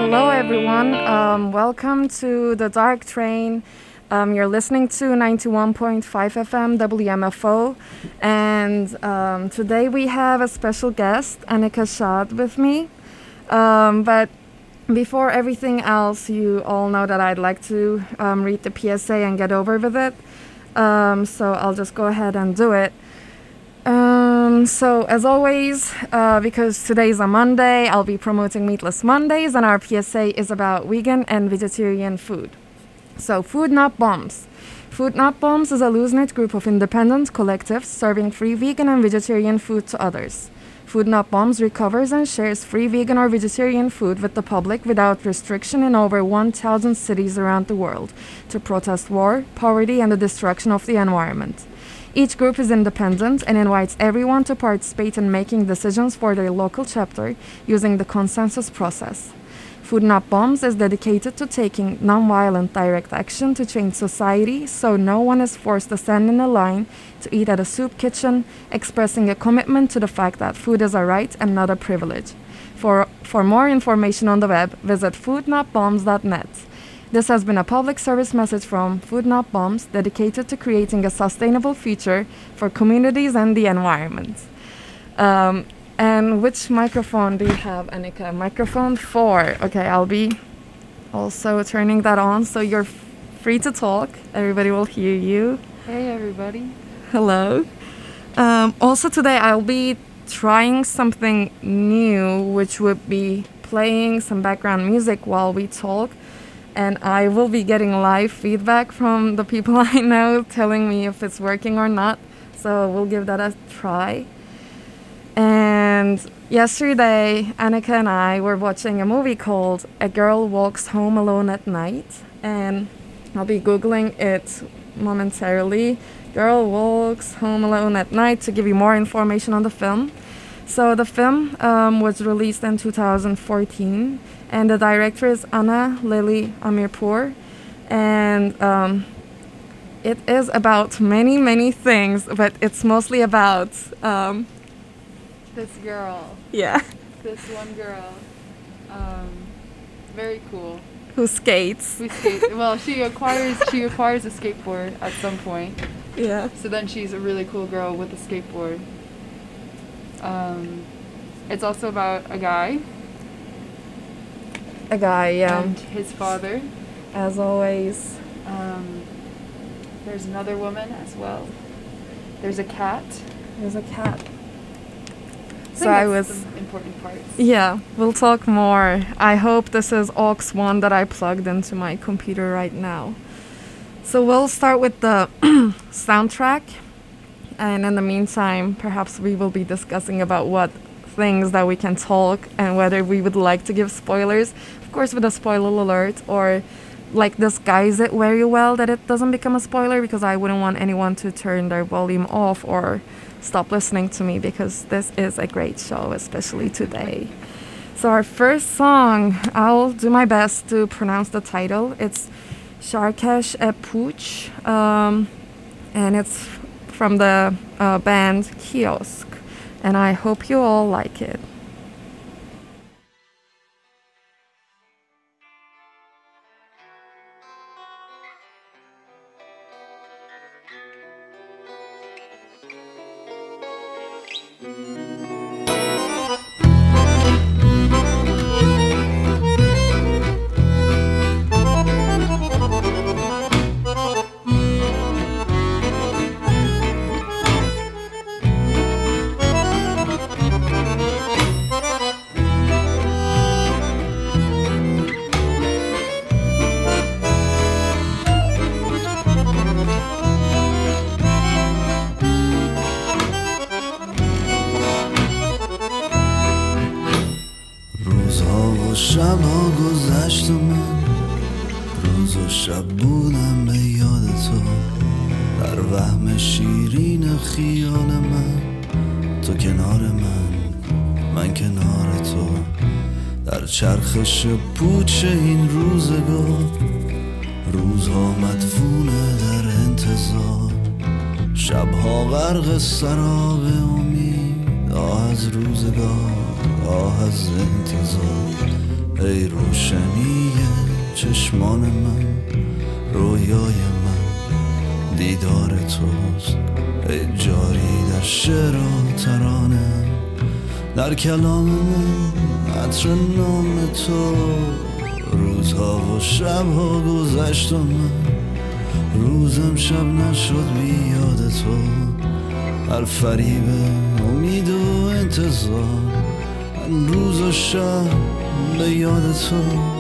Hello, everyone. Welcome to the Dark Train. You're listening to 91.5 FM WMFO, and today we have a special guest, Annika Shad, with me. But before everything else, you all know that I'd like to read the PSA and get over with it. So I'll just go ahead and do it. So as always, because today's a Monday, I'll be promoting Meatless Mondays, and our PSA is about vegan and vegetarian food. So Food Not Bombs. Food Not Bombs is a loose-knit group of independent collectives serving free vegan and vegetarian food to others. Food Not Bombs recovers and shares free vegan or vegetarian food with the public without restriction in over 1,000 cities around the world to protest war, poverty, and the destruction of the environment. Each group is independent and invites everyone to participate in making decisions for their local chapter using the consensus process. Food Not Bombs is dedicated to taking nonviolent direct action to change society so no one is forced to stand in a line to eat at a soup kitchen, expressing a commitment to the fact that food is a right and not a privilege. For more information on the web, visit foodnotbombs.net. This has been a public service message from Food Not Bombs dedicated to creating a sustainable future for communities and the environment. And which microphone do you have, Annika? Microphone 4. Okay, I'll be also turning that on so you're free to talk. Everybody will hear you. Hey, everybody. Hello. Also today I'll be trying something new, which would be playing some background music while we talk. And I will be getting live feedback from the people I know telling me if it's working or not. So we'll give that a try. And yesterday, Annika and I were watching a movie called A Girl Walks Home Alone at Night. And I'll be Googling it momentarily. Girl Walks Home Alone at Night to give you more information on the film. So the film was released in 2014, and the director is Anna Lily Amirpour, and it is about many, many things, but it's mostly about This girl. yeah, This one girl. Very cool. who skates. We skate. Well, she acquires a skateboard at some point. Yeah. So then she's a really cool girl with a skateboard. It's also about a guy. A guy, yeah. And his father. As always. There's another woman as well. There's a cat. There's a cat. So I was some important parts. Yeah, we'll talk more. I hope this is aux 1 that I plugged into my computer right now. So we'll start with the soundtrack. And in the meantime, perhaps we will be discussing about what things that we can talk and whether we would like to give spoilers. Of course, with a spoiler alert, or like disguise it very well that it doesn't become a spoiler, because I wouldn't want anyone to turn their volume off or stop listening to me, because this is a great show, especially today. So our first song, I'll do my best to pronounce the title. It's Sharkesh e Pooch, and it's from the band Kiosk, and I hope you all like it. شبها گذشت و من روز و شب بودم به یاد تو، در وهم شیرین خیال من، تو کنار من کنار تو، در چرخش پوچ این روزگار، روزها مدفونه در انتظار، شبها غرق سراب امید، آه از روزگار، آه از انتظار. ای روشنی چشمان من، رویای من دیدار توست. ای جاری در شعر و ترانه، در کلام من عطر نام تو. روزها و شبها گذشت و من روزم شب نشد بی یاد تو. هر فریب امید و انتظار، من روز و شب به یاد تو.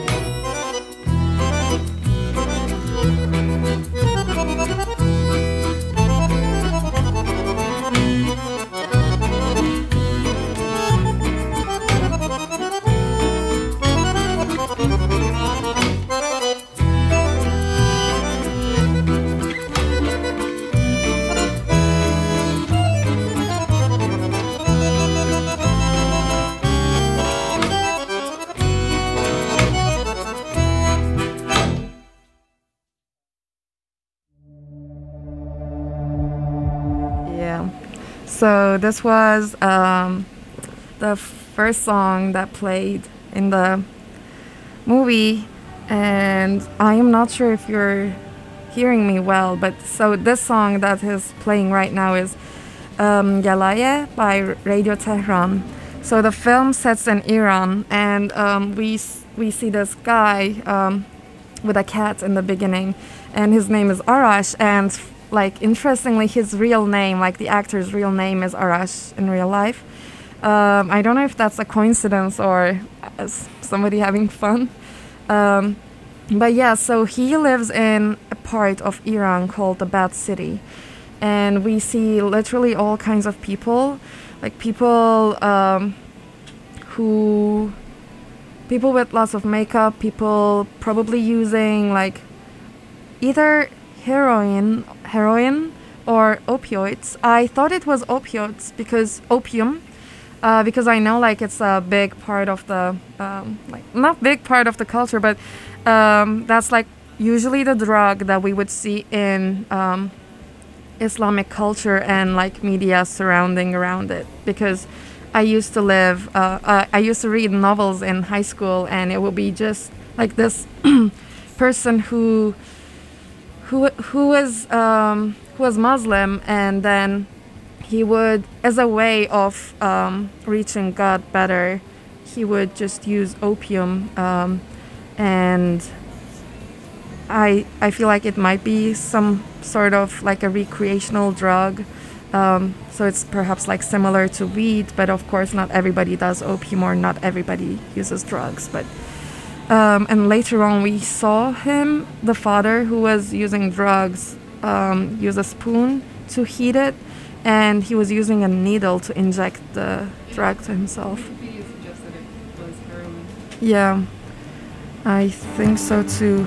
Yeah. So this was the first song that played in the movie, and I am not sure if you're hearing me well, but so this song that is playing right now is Galaye by Radio Tehran. So the film sets in Iran, and we see this guy with a cat in the beginning, and his name is Arash, and like interestingly, his real name, like the actor's real name, is Arash in real life. I don't know if that's a coincidence or somebody having fun. But yeah, so he lives in a part of Iran called the Bad City. And we see literally all kinds of people, like people people with lots of makeup, people probably using like either heroin or opioids. I thought it was opioids because opium, because I know like it's a big part of the like not big part of the culture, but that's like usually the drug that we would see in Islamic culture and like media surrounding around it. Because I used to I used to read novels in high school, and it would be just like this person who was Muslim, and then he would, as a way of reaching God better, he would just use opium, and I feel like it might be some sort of like a recreational drug, so it's perhaps like similar to weed, but of course not everybody does opium, or not everybody uses drugs, but and later on we saw him, the father who was using drugs, use a spoon to heat it, and he was using a needle to inject the drug to himself. Wikipedia suggested it was heroin. Yeah, I think so too.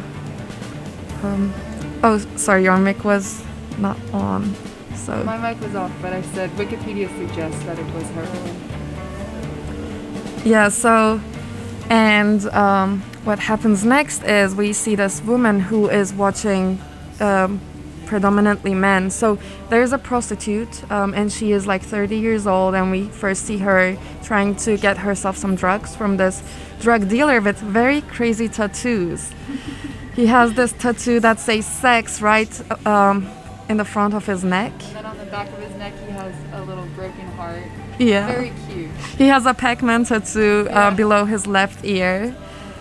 Oh, sorry, your mic was not on. So My mic was off, but I said Wikipedia suggests that it was heroin. yeah, so and what happens next is we see this woman who is watching predominantly men. So there's a prostitute, and she is like 30 years old, and we first see her trying to get herself some drugs from this drug dealer with very crazy tattoos. He has this tattoo that says sex right in the front of his neck. And then on the back of his neck, he has a little broken heart. Yeah. Very cute. He has a Pac-Man tattoo below his left ear.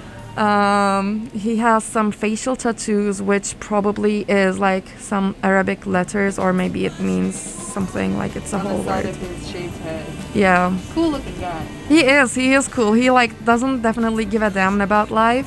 He has some facial tattoos, which probably is like some Arabic letters, or maybe it means something like it's a On whole the side word. of his shaved head. Yeah, Cool looking guy. he is cool. He like doesn't definitely give a damn about life.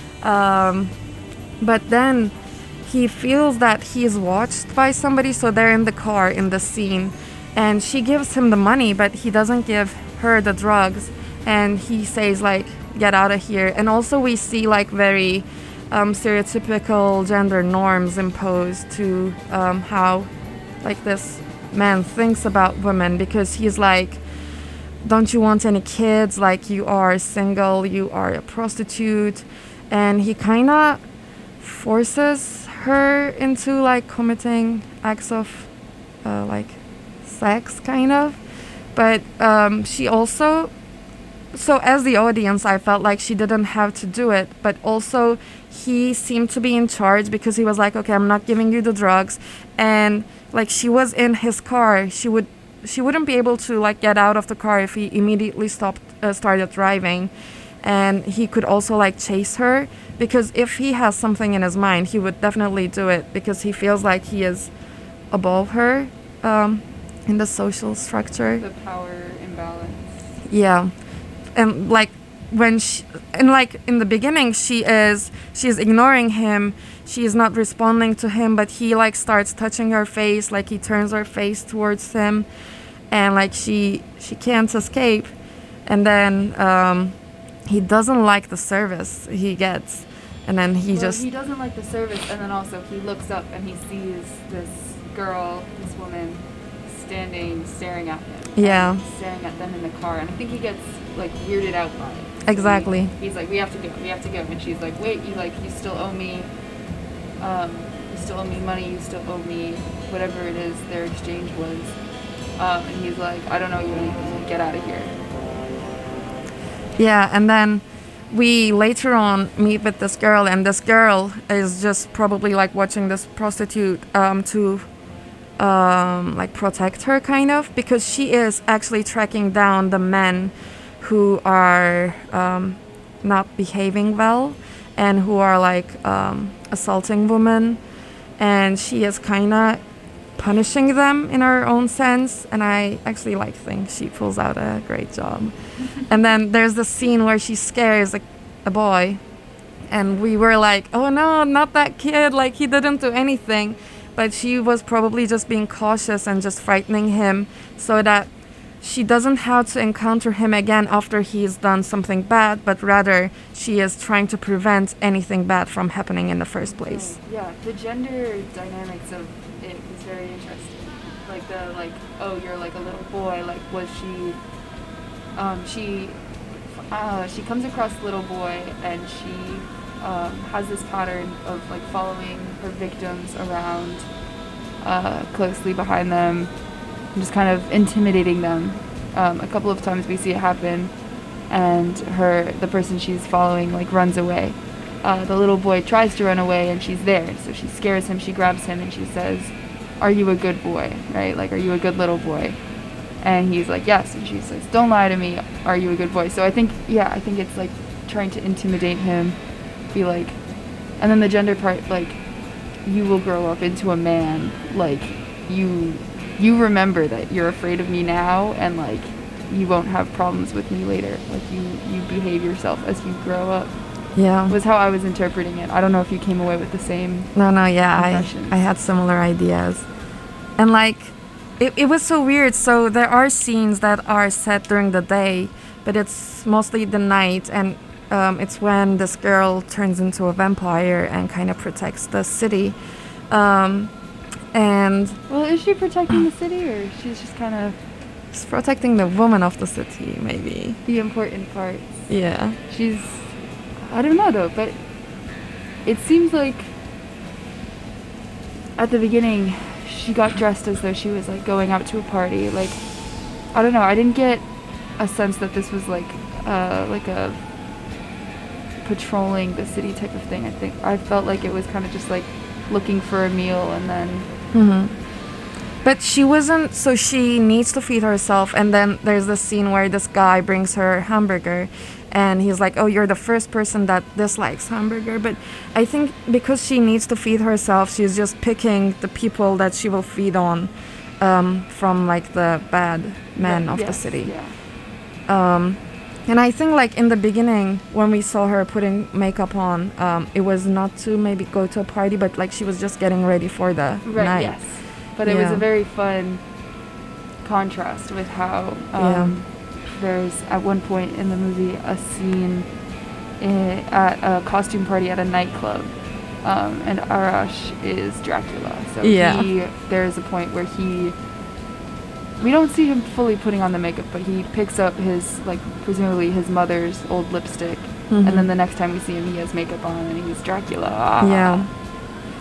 But then he feels that he is watched by somebody, so they're in the car in the scene, and she gives him the money, but he doesn't give her the drugs, and he says like, get out of here. And also we see like very stereotypical gender norms imposed to how like this man thinks about women, because he's like, don't you want any kids? Like, you are single, you are a prostitute. And he kind of forces her into like committing acts of like sex, kind of. But she also so as the audience, I felt like she didn't have to do it, but also he seemed to be in charge because he was like, okay, I'm not giving you the drugs. And like she was in his car, she wouldn't be able to like get out of the car if he immediately started driving. And he could also like chase her, because if he has something in his mind, he would definitely do it because he feels like he is above her in the social structure. The power imbalance. Yeah. And like in the beginning she's ignoring him, she's not responding to him, but he like starts touching her face, like he turns her face towards him, and like she can't escape. And then he doesn't like the service he gets, and then he doesn't like the service, and then also he looks up and he sees this woman staring at him. Yeah. Staring at them in the car, and I think he gets like weirded out by it. So exactly. He's like, we have to go, and she's like, wait, you still owe me money, you still owe me whatever it is their exchange was. And he's like, I don't know you anything, get out of here. Yeah, and then we later on meet with this girl, and this girl is just probably like watching this prostitute to like protect her, kind of, because she is actually tracking down the men who are not behaving well and who are like assaulting women, and she is kind of punishing them in her own sense, and I actually think she pulls out a great job. And then there's the scene where she scares a boy, and we were like, oh no, not that kid, like he didn't do anything, but she was probably just being cautious and just frightening him so that she doesn't have to encounter him again after he's done something bad, but rather she is trying to prevent anything bad from happening in the first place. Yeah, the gender dynamics of it is very interesting. Oh, you're like a little boy, like was she comes across the little boy, and she has this pattern of like following her victims around closely behind them, and just kind of intimidating them. A couple of times we see it happen, and the person she's following like runs away. The little boy tries to run away, and she's there, so she scares him, she grabs him, and she says, are you a good boy, right? Like, are you a good little boy? And he's like, yes. And she says, don't lie to me, are you a good boy? So I think it's like trying to intimidate him, be like, and then the gender part, like, you will grow up into a man, like, you remember that you're afraid of me now, and like, you won't have problems with me later. Like, you behave yourself as you grow up. Yeah. Was how I was interpreting it. I don't know if you came away with the same. No, yeah, I had similar ideas. And like, it was so weird. So there are scenes that are set during the day, but it's mostly the night, and it's when this girl turns into a vampire and kind of protects the city. And well, is she protecting the city, or she's just kind of she's protecting the woman of the city, maybe the important parts? Yeah. I don't know though, but it seems like at the beginning she got dressed as though she was like going out to a party. Like, I don't know, I didn't get a sense that this was like a patrolling the city type of thing. I felt like it was kind of just like looking for a meal, and then But she wasn't, so she needs to feed herself, and then there's this scene where this guy brings her hamburger, and he's like, oh, you're the first person that dislikes hamburger. But I think because she needs to feed herself, she's just picking the people that she will feed on from like the bad men of the city. Yeah. And I think like in the beginning when we saw her putting makeup on, it was not to maybe go to a party, but like she was just getting ready for the night. Yes. But it was a very fun contrast with how there's at one point in the movie a scene at a costume party at a nightclub, and Arash is Dracula. So there's a point where we don't see him fully putting on the makeup, but he picks up his, like, presumably his mother's old lipstick, and then the next time we see him, he has makeup on, and he's Dracula. Yeah.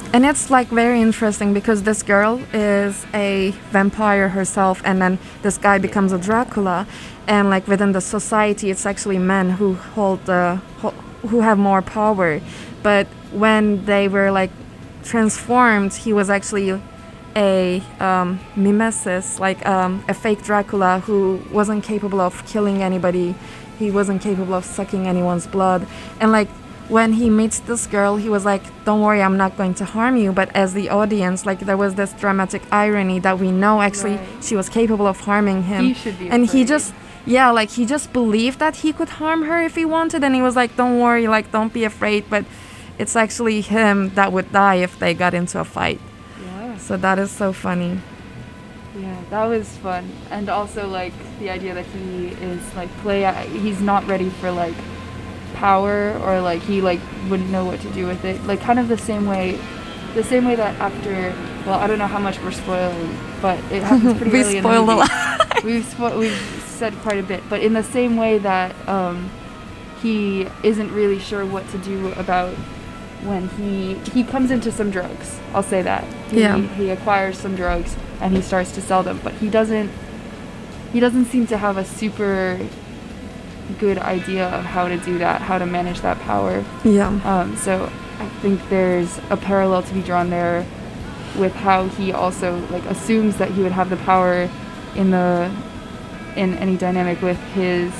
And it's like very interesting because this girl is a vampire herself, and then this guy becomes a Dracula, and like within the society, it's actually men who who have more power. But when they were like transformed, he was actually a mimesis, like a fake Dracula who wasn't capable of killing anybody. He wasn't capable of sucking anyone's blood, and like when he meets this girl, he was like, don't worry, I'm not going to harm you. But as the audience, like there was this dramatic irony that we know actually Right. she was capable of harming him. He should be and he afraid. just, yeah, like he just believed that he could harm her if he wanted. And he was like, don't worry, like don't be afraid. But it's actually him that would die if they got into a fight. Yeah. So that is so funny. Yeah, that was fun. And also like the idea that he is like he's not ready for like power, or like he like wouldn't know what to do with it, like kind of the same way that after, well, I don't know how much we're spoiling, but it happens pretty We early in the spoiled a movie. lot. We've said quite a bit, but in the same way that he isn't really sure what to do about when he comes into some drugs, I'll say that. He acquires some drugs and he starts to sell them, but he doesn't seem to have a super good idea of how to do that, how to manage that power. Yeah. So I think there's a parallel to be drawn there with how he also like assumes that he would have the power in any dynamic with his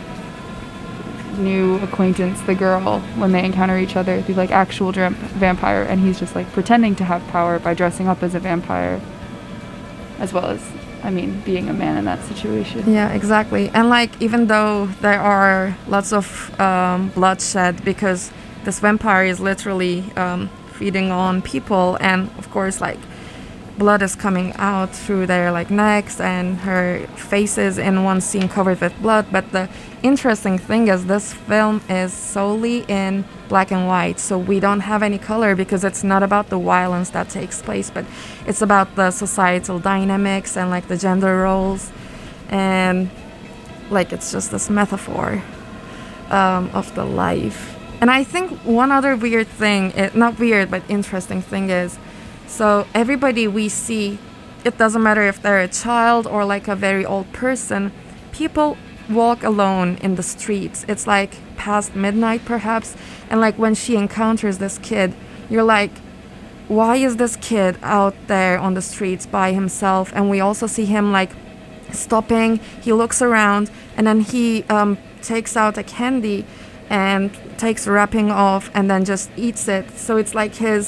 new acquaintance, the girl, when they encounter each other, the like actual vampire, and he's just like pretending to have power by dressing up as a vampire, as well as, I mean, being a man in that situation. Yeah, exactly. And like, even though there are lots of bloodshed, because this vampire is literally feeding on people, and of course, like, blood is coming out through their like necks, and her face is in one scene covered with blood. But the interesting thing is this film is solely in black and white, so we don't have any color, because it's not about the violence that takes place, but it's about the societal dynamics and like the gender roles, and like it's just this metaphor of the life. And I think one other weird thing, not weird but interesting thing, is so everybody we see, it doesn't matter if they're a child or like a very old person, people walk alone in the streets. It's like past midnight perhaps, and like when she encounters this kid, you're like, why is this kid out there on the streets by himself? And we also see him like stopping, he looks around, and then he takes out a candy and takes the wrapping off and then just eats it. So it's like his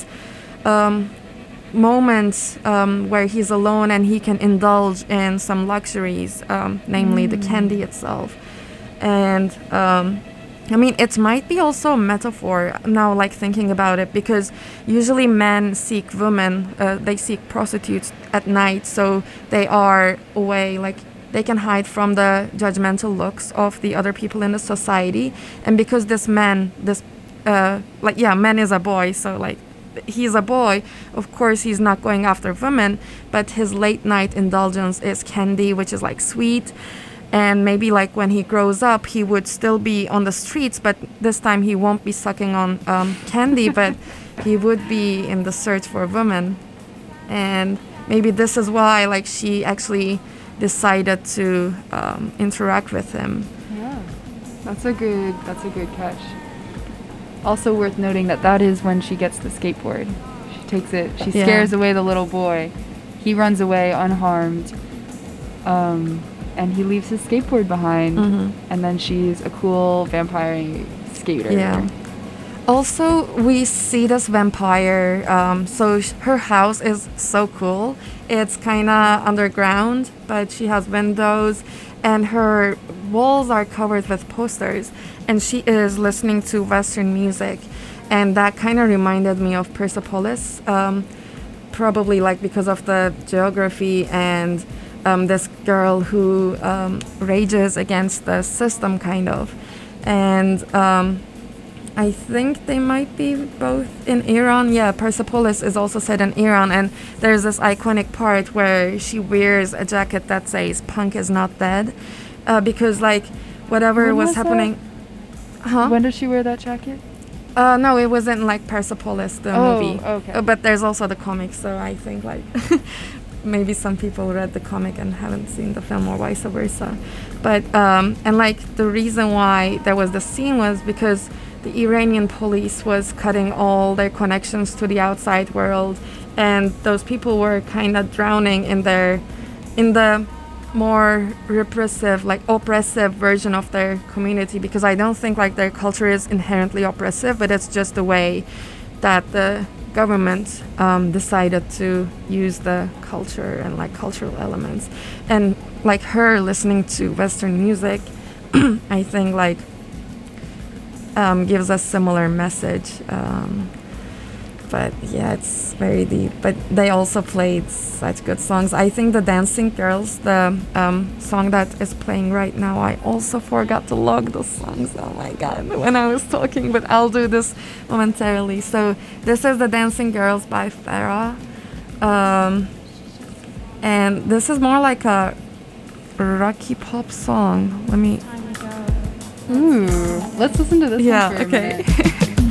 moments where he's alone and he can indulge in some luxuries, namely the candy itself. And I mean, it might be also a metaphor now, like thinking about it, because usually men seek women, they seek prostitutes at night, so they are away, like they can hide from the judgmental looks of the other people in the society. And because this man, man is a boy, so like he's a boy, of course he's not going after women, but his late night indulgence is candy, which is like sweet. And maybe like when he grows up, he would still be on the streets, but this time he won't be sucking on candy, but he would be in the search for women. And maybe this is why like she actually decided to interact with him. Yeah, that's a good catch. Also worth noting that is when she gets the skateboard. She takes it, she scares away the little boy. He runs away unharmed. And he leaves his skateboard behind. Mm-hmm. And then she's a cool vampire skater. Yeah. Also, we see this vampire, so her house is so cool. It's kind of underground, but she has windows, and her walls are covered with posters, and she is listening to Western music, and that kind of reminded me of Persepolis, probably like because of the geography and this girl who rages against the system, kind of. And I think they might be both in Iran. Yeah, Persepolis is also set in Iran, and there's this iconic part where she wears a jacket that says "Punk is not dead," because like whatever was happening. Huh? When does she wear that jacket? No, it wasn't like Persepolis, the movie. Okay. But there's also the comic, so I think like maybe some people read the comic and haven't seen the film, or vice versa. But and like the reason why there was the scene was because the Iranian police was cutting all their connections to the outside world, and those people were kind of drowning in the more repressive, like oppressive version of their community, because I don't think like their culture is inherently oppressive, but it's just the way that the government decided to use the culture and like cultural elements. And like her listening to Western music, I think like gives a similar message. But yeah, it's very deep. But they also played such good songs. I think the Dancing Girls, the song that is playing right now, I also forgot to log the songs. Oh my god, when I was talking, but I'll do this momentarily. So this is the Dancing Girls by Farah. And this is more like a rocky pop song. Let me... Ooh, let's listen to this Yeah, one for a okay. minute.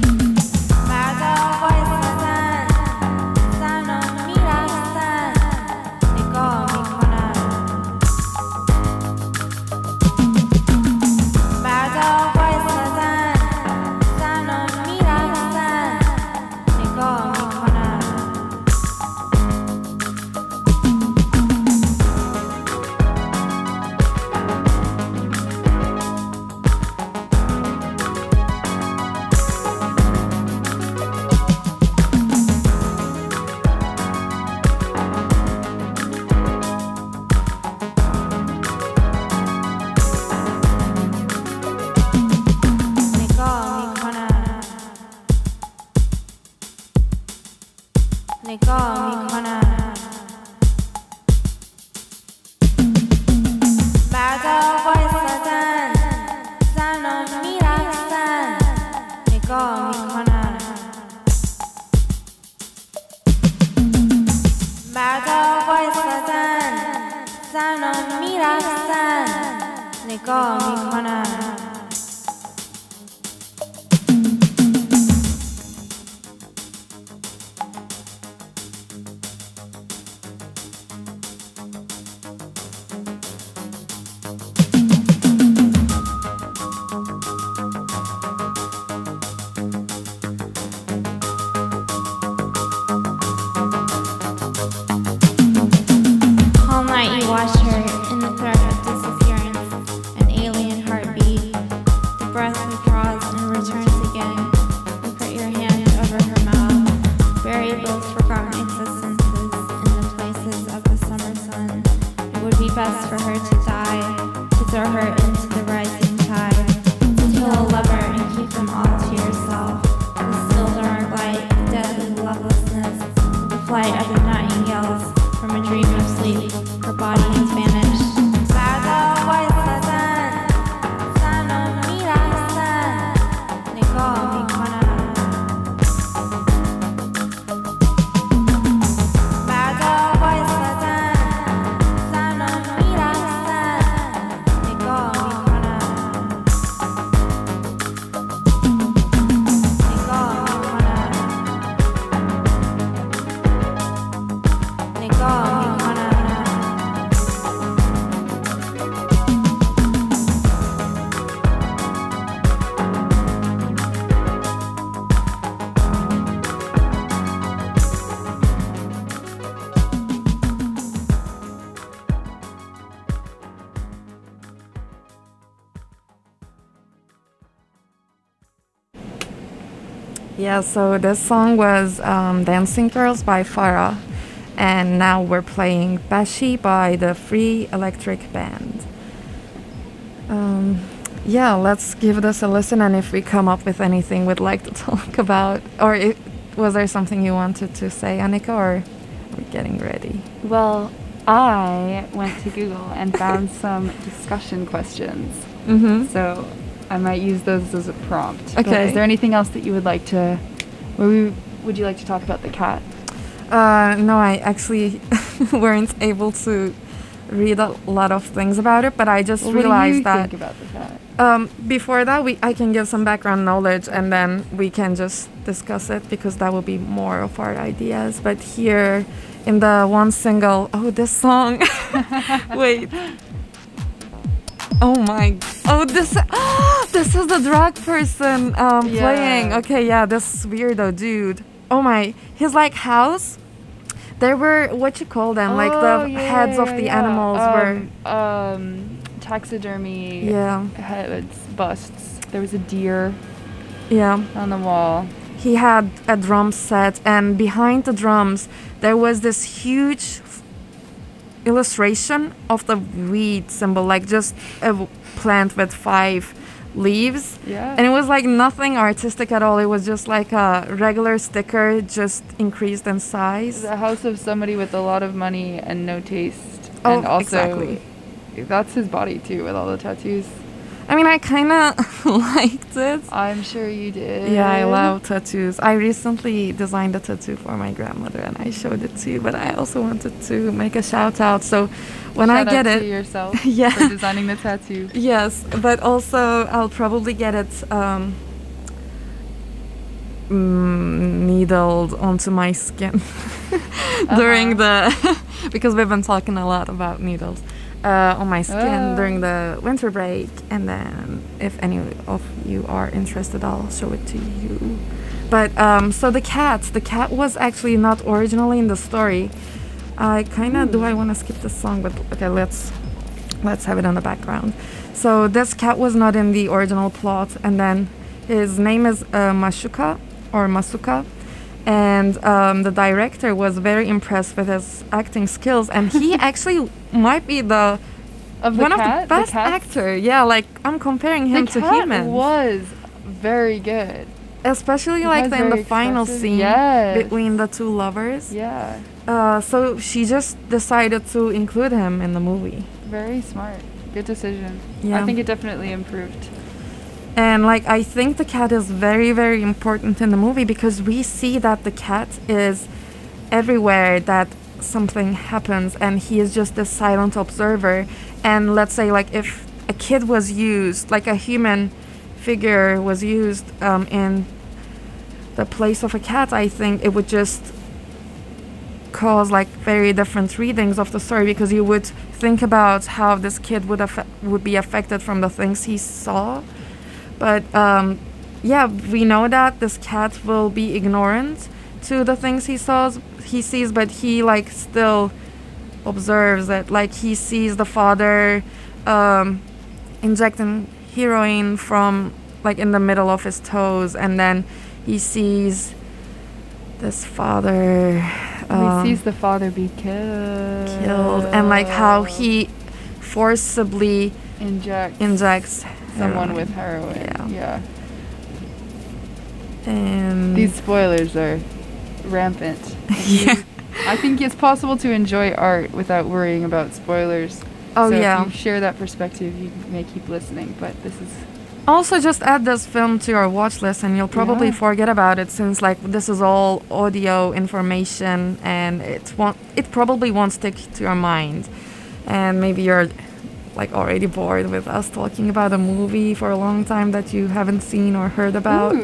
Yeah, so this song was Dancing Girls by Farah, and now we're playing Bashi by the Free Electric Band. Yeah, let's give this a listen, and if we come up with anything we'd like to talk about, or was there something you wanted to say, Annika, or are we getting ready? Well, I went to Google and found some discussion questions. Mm-hmm. So I might use those as a prompt. But Okay. is there anything else that you would like to, would you like to talk about the cat? No, I actually weren't able to read a lot of things about it, but I just Well, what do realized you that think about the cat? Before that, I can give some background knowledge and then we can just discuss it because that will be more of our ideas. But here in the one single, oh, this song, wait. Oh my, this is the drag person playing. Okay, yeah, this weirdo dude. Oh my, his like house. There were, what you call them, like the heads of the animals were taxidermy heads, busts. There was a deer on the wall. He had a drum set, and behind the drums there was this huge illustration of the weed symbol, like just a plant with 5 leaves. And it was like nothing artistic at all. It was just like a regular sticker, just increased in size. The house of somebody with a lot of money and no taste. Oh, and also exactly. That's his body too, with all the tattoos. I mean, I kind of liked it. I'm sure you did. Yeah, I love tattoos. I recently designed a tattoo for my grandmother and I showed it to you, but I also wanted to make a shout out. So when I get it, to yourself yeah, for designing the tattoo. Yes, but also I'll probably get it needled onto my skin during the because we've been talking a lot about needles. On my skin during the winter break, and then if any of you are interested, I'll show it to you. But so the cat was actually not originally in the story. I kind of do I want to skip this song, but okay, let's have it on the background. So this cat was not in the original plot, and then his name is Masuka, and the director was very impressed with his acting skills, and he actually might be one of the best actor. Yeah, like I'm comparing him to humans. Was very good, especially like in the final scene between the 2 lovers. So she just decided to include him in the movie. Very smart, good decision. I think it definitely improved. And like I think the cat is very, very important in the movie because we see that the cat is everywhere that something happens, and he is just a silent observer. And let's say like if a kid was used, like a human figure was used in the place of a cat, I think it would just cause like very different readings of the story, because you would think about how this kid would be affected from the things he saw. But we know that this cat will be ignorant to the things he sees, but he like still observes it. Like he sees the father injecting heroin from like in the middle of his toes, and then he sees this father he sees the father be killed, and like how he forcibly injects someone with heroin. And these spoilers are rampant. I think it's possible to enjoy art without worrying about spoilers. If you share that perspective, you may keep listening, but this is also just add this film to your watch list and you'll probably forget about it, since like this is all audio information and it probably won't stick to your mind, and maybe you're like already bored with us talking about a movie for a long time that you haven't seen or heard about.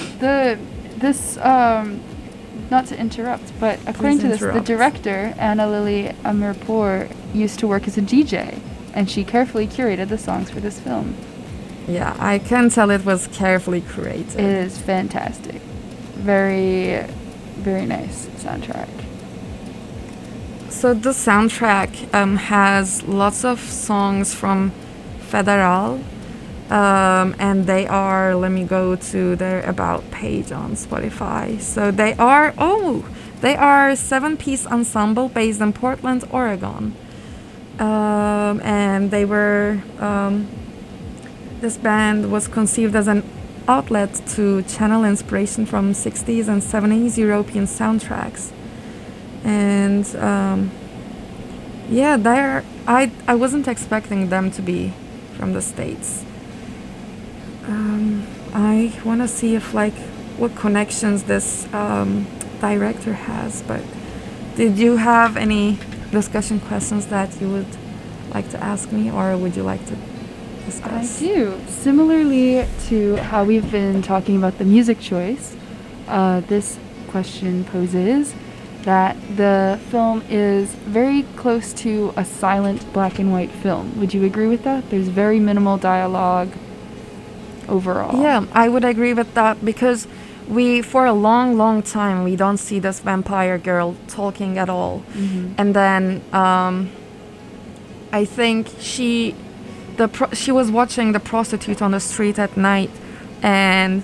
Not to interrupt, but according to this, the director, Anna Lily Amirpour, used to work as a DJ, and she carefully curated the songs for this film. Yeah, I can tell it was carefully curated. It is fantastic. Very, very nice soundtrack. So the soundtrack has lots of songs from Federal, and they are, let me go to their About page on Spotify. So they are a 7-piece ensemble based in Portland, Oregon. And they were, this band was conceived as an outlet to channel inspiration from 60s and 70s European soundtracks. And I wasn't expecting them to be from the States. I want to see if what connections this director has, but did you have any discussion questions that you would like to ask me, or would you like to discuss? I do. Similarly to how we've been talking about the music choice, this question poses that the film is very close to a silent black and white film. Would you agree with that? There's very minimal dialogue overall. Yeah, I would agree with that because for a long, long time, we don't see this vampire girl talking at all. Mm-hmm. And then I think she was watching the prostitute on the street at night, and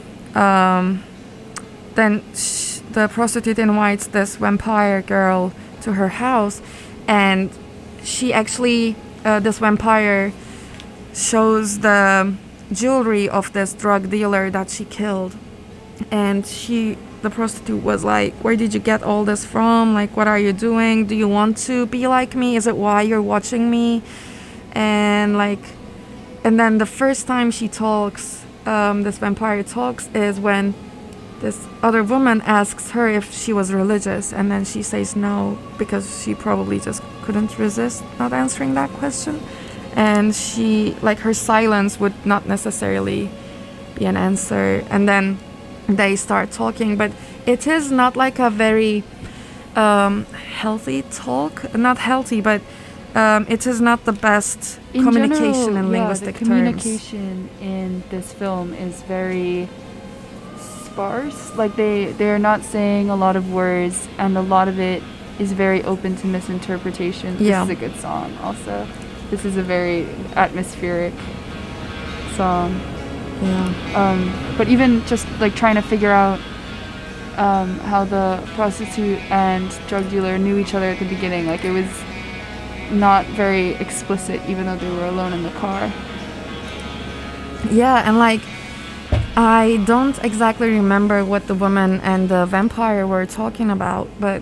then the prostitute invites this vampire girl to her house, and she actually, this vampire shows the jewelry of this drug dealer that she killed, and the prostitute was like, where did you get all this from? Like, what are you doing? Do you want to be like me? Is it why you're watching me? And then the first time she talks, this vampire talks, is when this other woman asks her if she was religious, and then she says no, because she probably just couldn't resist not answering that question. And her silence would not necessarily be an answer. And then they start talking, but it is not like a very healthy talk. Not healthy, but it is not the best communication in linguistic the communication in this film is very sparse. Like they're not saying a lot of words, and a lot of it is very open to misinterpretation. Yeah. This is a good song also. This is a very atmospheric song. Yeah. But even just like trying to figure out how the prostitute and drug dealer knew each other at the beginning, like it was not very explicit, even though they were alone in the car. Yeah, and I don't exactly remember what the woman and the vampire were talking about, but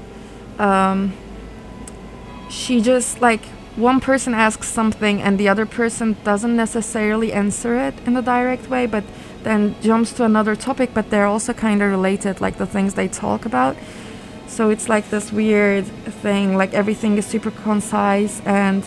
she just one person asks something and the other person doesn't necessarily answer it in a direct way, but then jumps to another topic, but they're also kind of related, like the things they talk about. So it's like this weird thing, like everything is super concise, and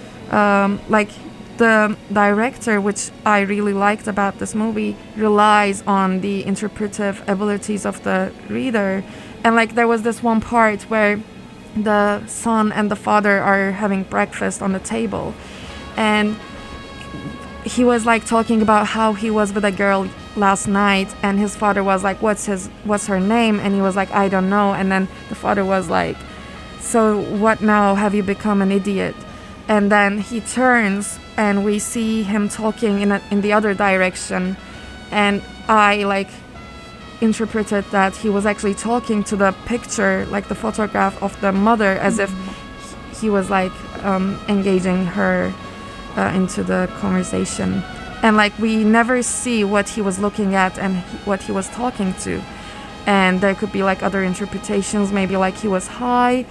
the director, which I really liked about this movie, relies on the interpretive abilities of the reader. And there was this one part where the son and the father are having breakfast on the table, and he was talking about how he was with a girl last night, and his father was like, what's her name? And he was like, I don't know. And then the father was like, so what now? Have you become an idiot? And then he turns and we see him talking in the other direction, and I interpreted that he was actually talking to the picture, the photograph of the mother, as if he was engaging her into the conversation. And we never see what he was looking at and what he was talking to. And there could be other interpretations, maybe he was high,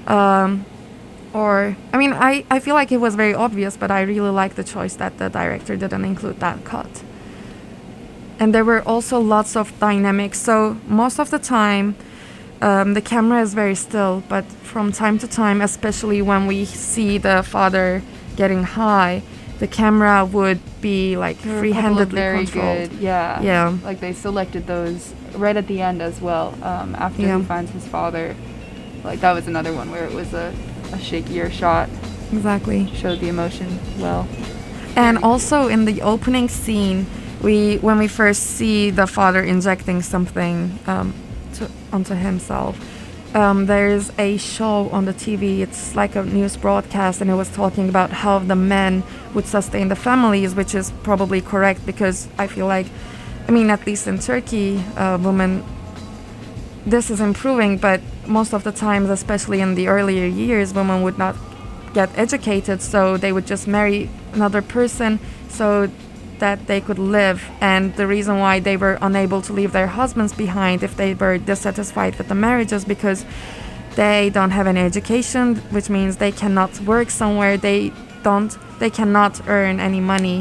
or I feel like it was very obvious, but I really like the choice that the director didn't include that cut. And there were also lots of dynamics. So most of the time, the camera is very still, but from time to time, especially when we see the father getting high, the camera would be free-handedly very controlled. Good, yeah. Yeah. They selected those right at the end as well. After he finds his father, that was another one where it was a shakier shot. Exactly. Showed the emotion well. And also in the opening scene, when we first see the father injecting something onto himself, there's a show on the TV. It's a news broadcast, and it was talking about how the men would sustain the families, which is probably correct, because I feel at least in Turkey, women, this is improving, but most of the times, especially in the earlier years, women would not get educated, so they would just marry another person so that they could live. And the reason why they were unable to leave their husbands behind if they were dissatisfied with the marriage is because they don't have any education, which means they cannot work somewhere, they cannot earn any money.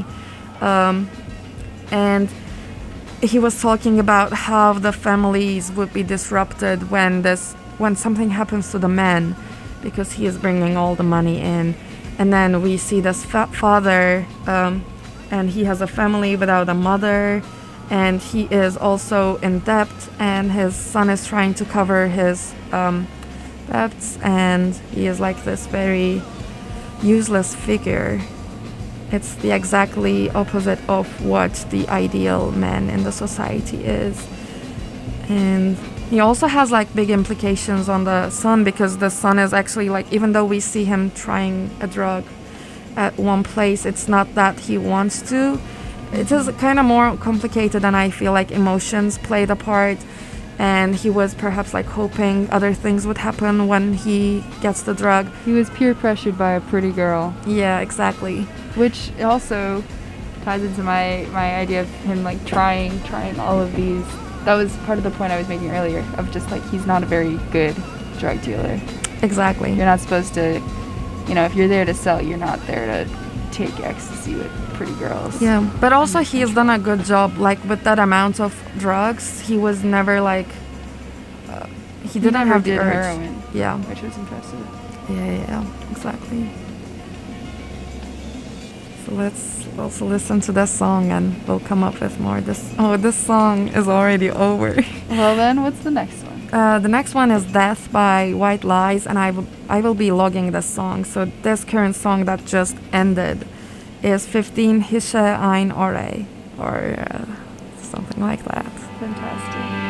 And he was talking about how the families would be disrupted when something happens to the man, because he is bringing all the money in. And then we see this father and he has a family without a mother, and he is also in debt, and his son is trying to cover his debts, and he is like this very useless figure. It's the exactly opposite of what the ideal man in the society is. And he also has like big implications on the son, because the son is actually like, even though we see him trying a drug at one place, it's not that he wants to. It is kind of more complicated, and I feel like emotions played a part, and he was perhaps like hoping other things would happen when he gets the drug. He was peer pressured by a pretty girl. Yeah, exactly. Which also ties into my idea of him like trying all of these. That was part of the point I was making earlier, of just like, he's not a very good drug dealer. Exactly. You're not supposed to, if you're there to sell, you're not there to take ecstasy with pretty girls. Yeah, but also he's done a good job, like with that amount of drugs. He was never like, he didn't never have the did urge. heroin. Yeah. Which was impressive. Yeah, exactly. So let's also listen to this song, and we'll come up with more. This song is already over. Well then, what's the next one? The next one is Death by White Lies, and I will be logging this song. So this current song that just ended is 15 Hische ein Ore, or something like that. Fantastic.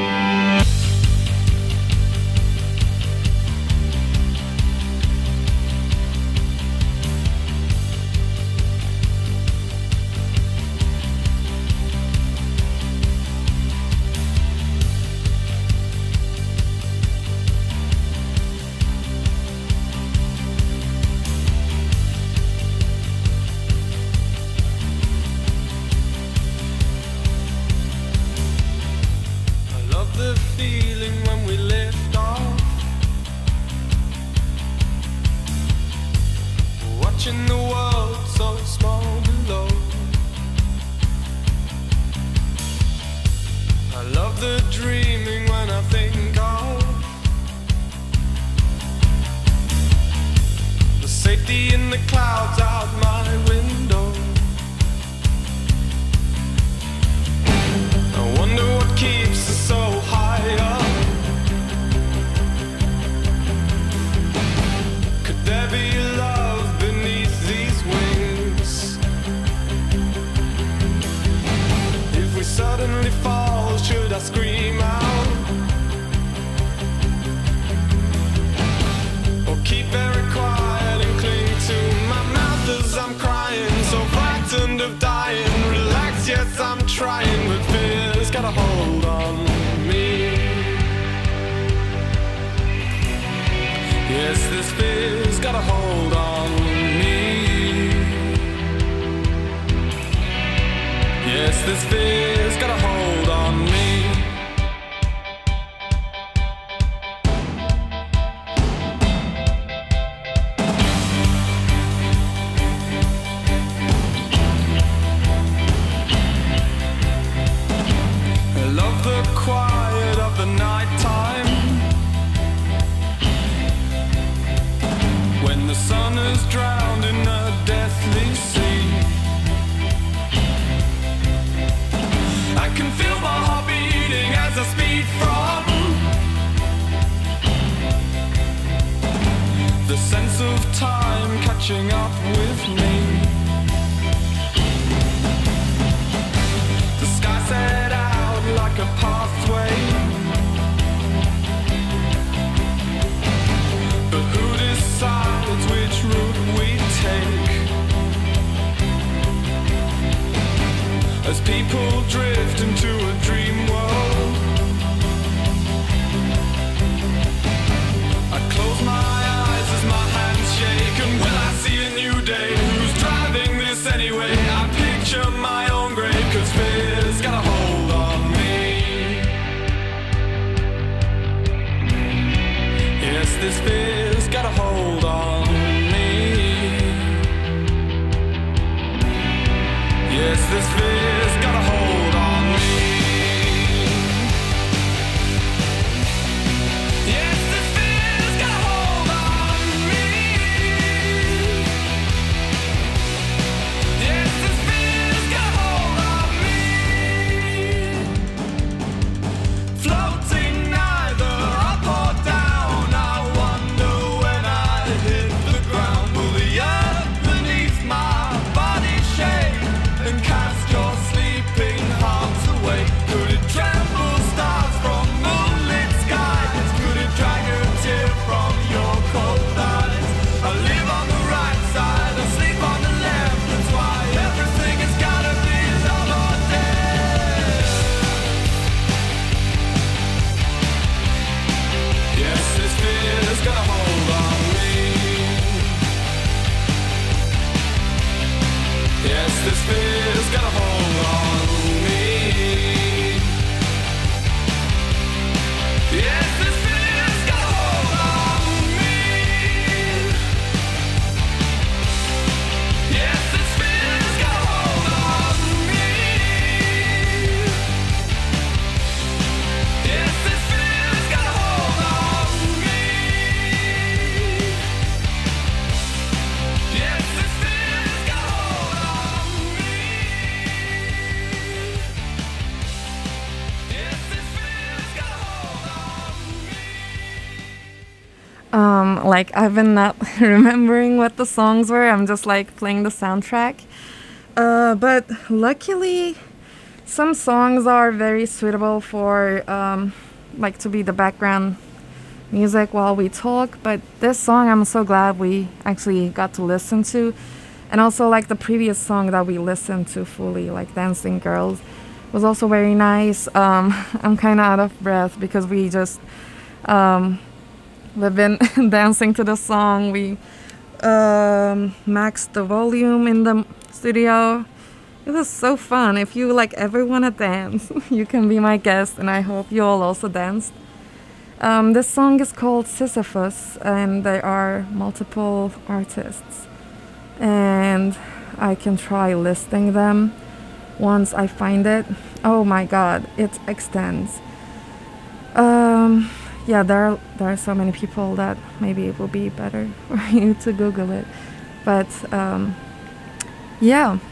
The feeling when we lift off, watching the world so small below. I love the dreaming when I think of the safety in the clouds out my window. I wonder what keeps us so high up. Could there be love beneath these wings? If we suddenly fall, should I scream out? Or keep very quiet and cling to my mouth as I'm crying, so frightened of dying? Relax, yes, I'm trying, but fear's got a hold on me. Yes, this fear's got a hold on me. Yes, this fear's got a hold on me. Quiet of the night time, when the sun is drowned in a deathly sea. I can feel my heart beating as I speed from the sense of time catching up with me. The sky set out like a pathway, but who decides which route we take? As people drift into a dream world, I close my eyes as my hands shake, and will I see a new day? Who's driving this anyway? I picture my own grave, 'cause fear's got a hold on me. Yes, this fear's got a hold on me. Yes, this fear's got a hold on me. Yes, this fear's got a hold on me. Yes, this fear Like I've been not remembering what the songs were. I'm just like playing the soundtrack. But luckily, some songs are very suitable for like to be the background music while we talk. But this song, I'm so glad we actually got to listen to, and also like the previous song that we listened to fully, like Dancing Girls, was also very nice. I'm kind of out of breath because we just we've been dancing to the song. We maxed the volume in the studio. It was so fun. If you like ever want to dance, you can be my guest, and I hope you all also danced. This song is called Sisyphus, and there are multiple artists, and I can try listing them once I find it. Oh my god, it extends. Yeah, there are so many people that maybe it will be better for you to Google it. But yeah.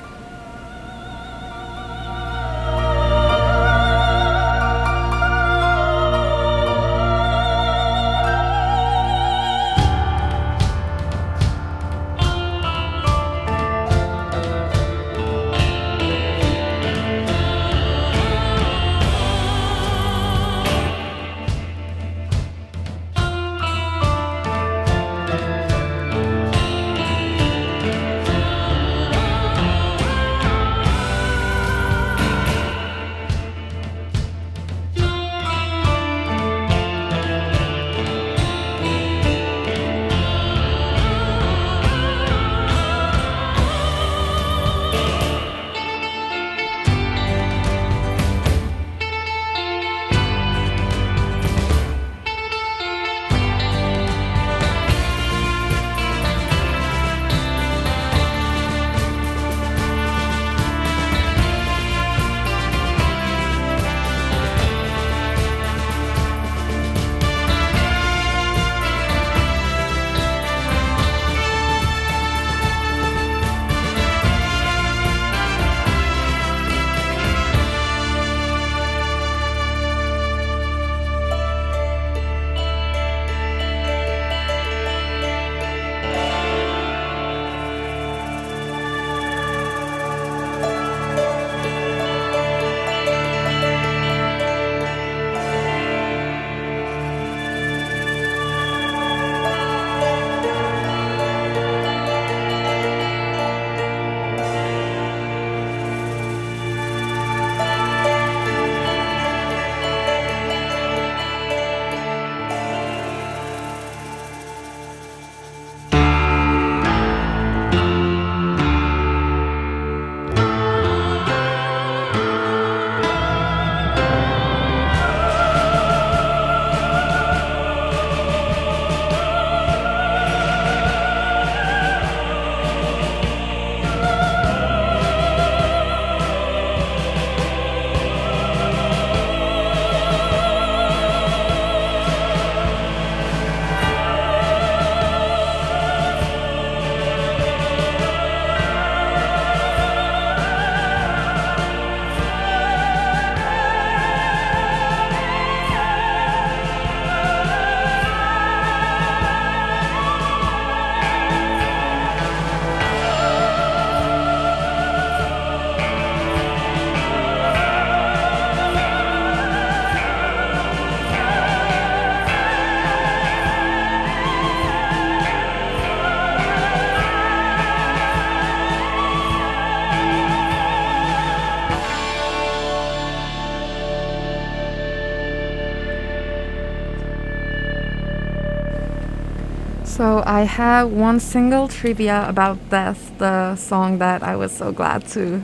So I have one single trivia about Death, the song that I was so glad to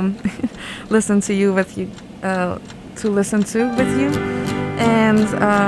listen to you with you, to listen to with you, and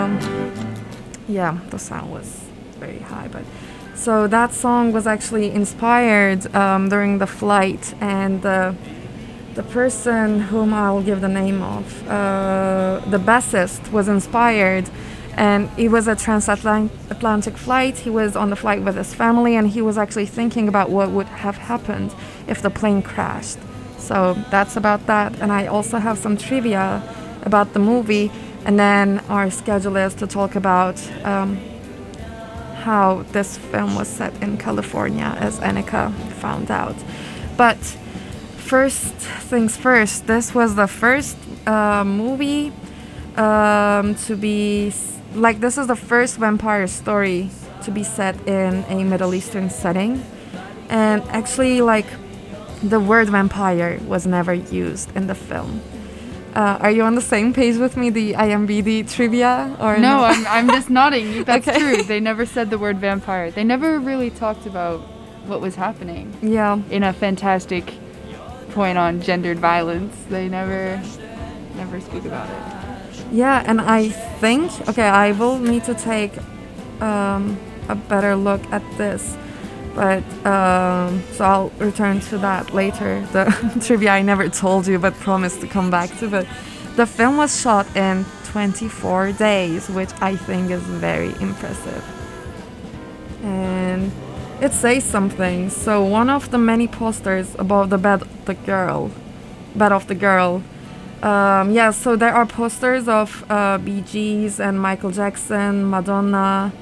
yeah, the sound was very high. But so that song was actually inspired during the flight, and the person whom I'll give the name of, the bassist, was inspired. And it was a transatlantic flight. He was on the flight with his family, and he was actually thinking about what would have happened if the plane crashed. So that's about that. And I also have some trivia about the movie. And then our schedule is to talk about how this film was set in California, as Annika found out. But first things first, this was the first movie to be like, this is the first vampire story to be set in a Middle Eastern setting. And actually, like, the word vampire was never used in the film. Are you on the same page with me, the IMBD trivia? Or No, I'm just nodding. That's Okay. true. They never said the word vampire. They never really talked about what was happening Yeah. in a fantastic point on gendered violence. They never speak about it. Yeah, and I think, okay, I will need to take a better look at this. But, so I'll return to that later. The trivia I never told you but promised to come back to. But the film was shot in 24 days, which I think is very impressive. And it says something. So one of the many posters above the bed of the girl. Yeah, so there are posters of Bee Gees and Michael Jackson, Madonna.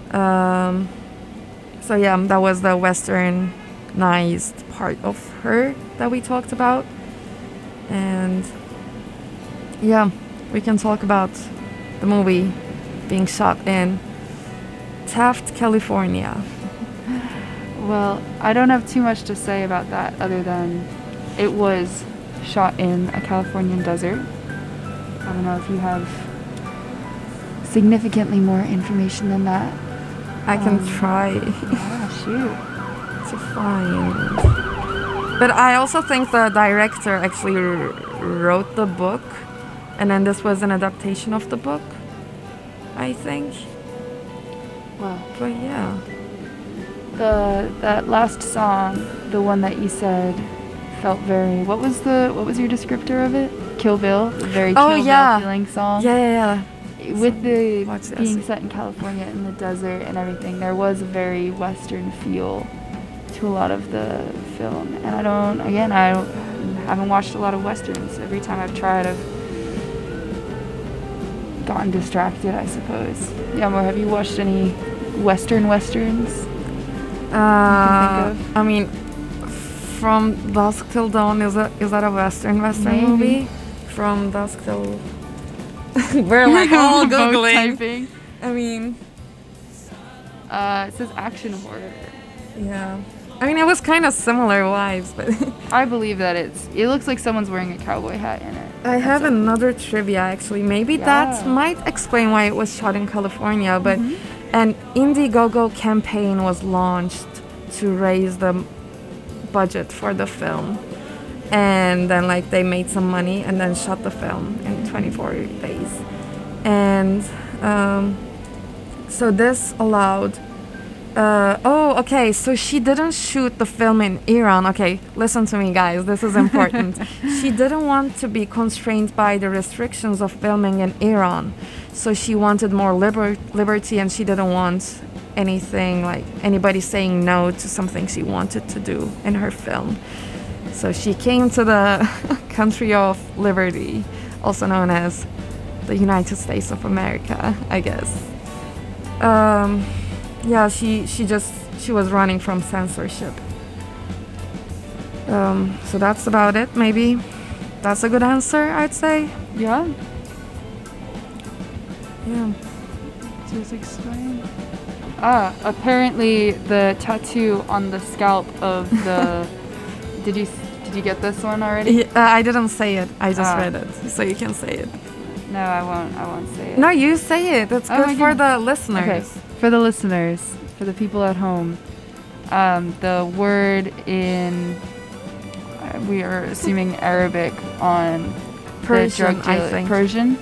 So yeah, that was the westernized part of her that we talked about. And yeah, we can talk about the movie being shot in Taft, California. Well, I don't have too much to say about that other than it was shot in a Californian desert. I don't know if you have significantly more information than that. I can try Yeah, shoot. to find. But I also think the director actually wrote the book, and then this was an adaptation of the book, I think. Well, But yeah. that last song, the one that you said felt very, what was your descriptor of it? Kill Bill, the very Oh, Kill yeah. Bill feeling song. Yeah. With the Watch this. being set in California in the desert and everything, there was a very Western feel to a lot of the film. And I haven't watched a lot of Westerns. Every time I've tried, I've gotten distracted, I suppose. Yeah, have you watched any Westerns? of? I mean, From Dusk Till Dawn, is that a Western Maybe. movie? From Dusk Till... We're like all Both Googling. typing. I mean, It says action horror. yeah. I mean, it was kind of similar vibes, but... I believe that it looks like someone's wearing a cowboy hat in it. I have another trivia, actually. Maybe that Yeah. might explain why it was shot in California, but Mm-hmm. an Indiegogo campaign was launched to raise the budget for the film. And then, like, they made some money and then shot the film in 24 days. And so this allowed... okay, so she didn't shoot the film in Iran. Okay, listen to me, guys, this is important. She didn't want to be constrained by the restrictions of filming in Iran. So she wanted more liberty, and she didn't want anything like anybody saying no to something she wanted to do in her film. So she came to the country of liberty, also known as the United States of America, I guess. Yeah, she was running from censorship. So that's about it. Maybe that's a good answer, I'd say. Yeah. Yeah. Just explain. Apparently the tattoo on the scalp of the. Did you get this one already? I didn't say it. I just Ah. read it, so you can say it. No, I won't say it. No, you say it. It's Oh good my for goodness. the listeners. Okay, for the listeners, for the people at home, the word in we are assuming Arabic on Persian, the drug I dealer. think. Persian.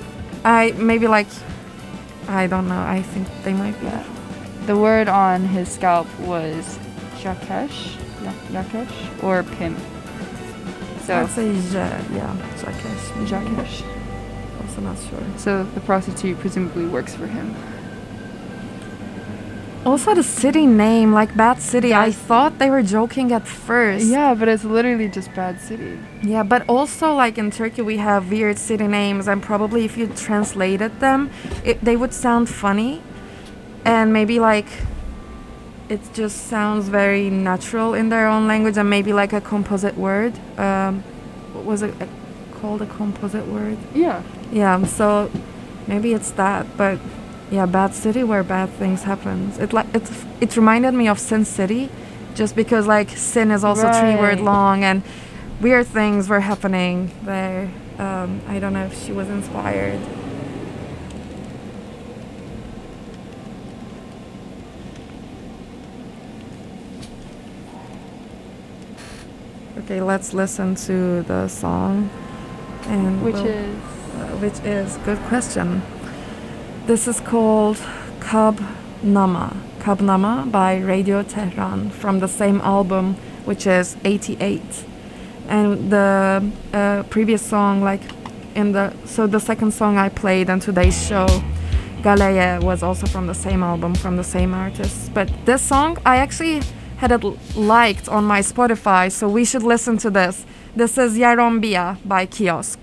I don't know. I think they might be. Yeah. The word on his scalp was Jakesh, Yakesh, or pimp. So I'd say yeah, Jakesh. Jakesh. Also not sure. So the prostitute presumably works for him. Also the city name, like Bad City. I thought they were joking at first. Yeah, but it's literally just Bad City. Yeah, but also like in Turkey we have weird city names, and probably if you translated them, they would sound funny, and maybe like it just sounds very natural in their own language, and maybe like a composite word. What was it called? A composite word? Yeah. Yeah, so maybe it's that, but yeah, Bad City where bad things happen. It reminded me of Sin City, just because like sin is also 3 word Right. long and weird things were happening there. I don't know if she was inspired. Okay, let's listen to the song. And Which we'll- is which is good question. This is called Kab Nama by Radio Tehran from the same album, which is 88. And the previous song, the second song I played on today's show, Galeye, was also from the same album, from the same artist. But this song, I actually had it liked on my Spotify, so we should listen to this. This is Yarombia by Kiosk.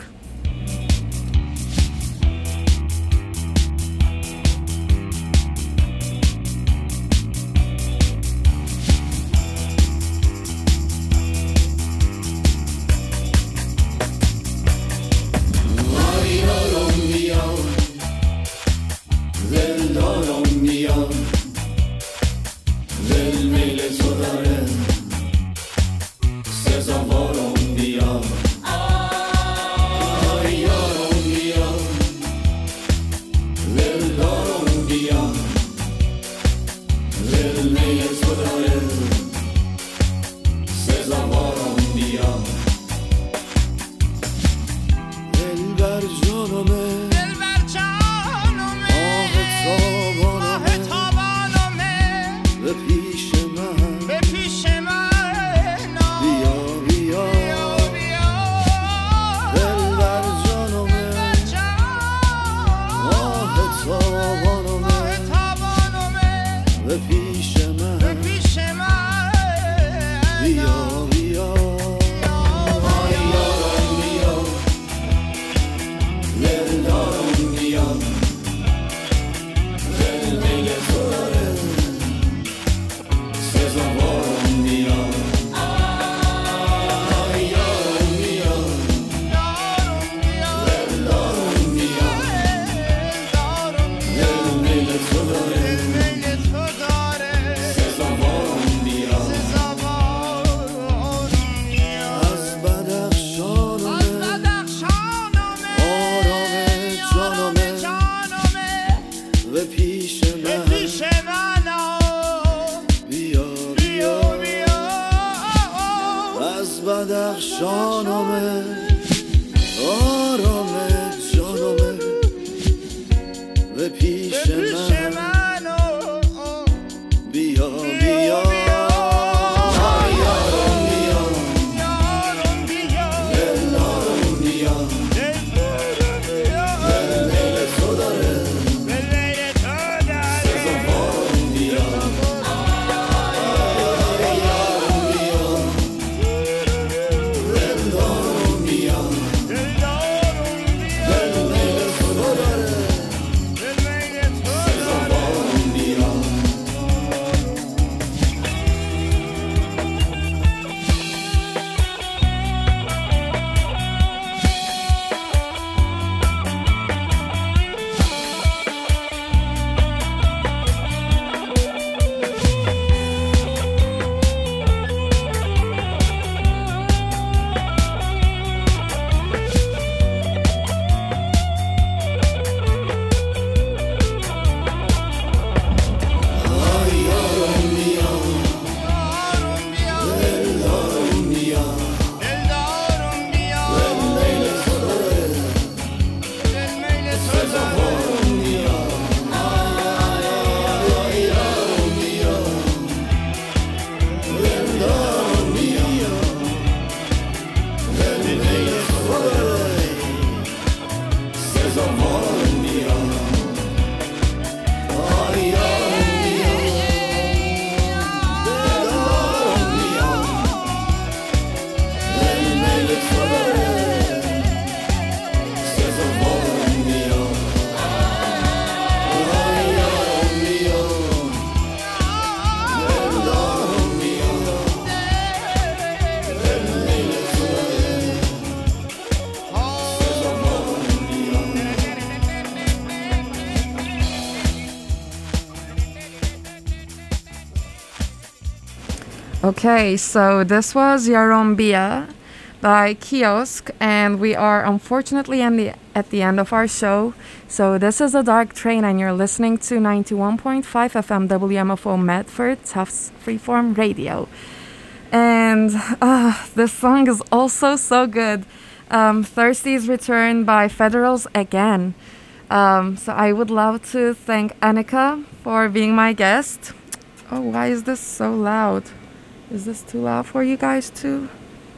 Okay, so this was Yarombia by Kiosk, and we are unfortunately at the end of our show. So this is A Dark Train, and you're listening to 91.5 FM WMFO Medford, Tufts Freeform Radio. And this song is also so good. Thirsty's Return by Federals again. So I would love to thank Annika for being my guest. Oh, why is this so loud? Is this too loud for you guys too?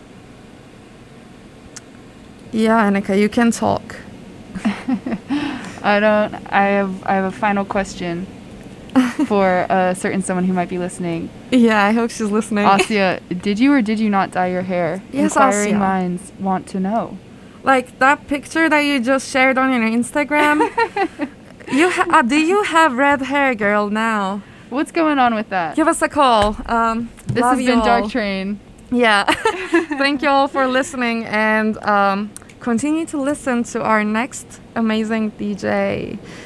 Yeah, Annika, you can talk. I have a final question for a certain someone who might be listening. Yeah, I hope she's listening. Asia, did you or did you not dye your hair? Yes, Inquiring Asia. minds want to know. Like that picture that you just shared on your Instagram. Do you have red hair, girl, now? What's going on with that? Give us a call. This has been Dark Train. Yeah. Thank you all for listening, and continue to listen to our next amazing DJ.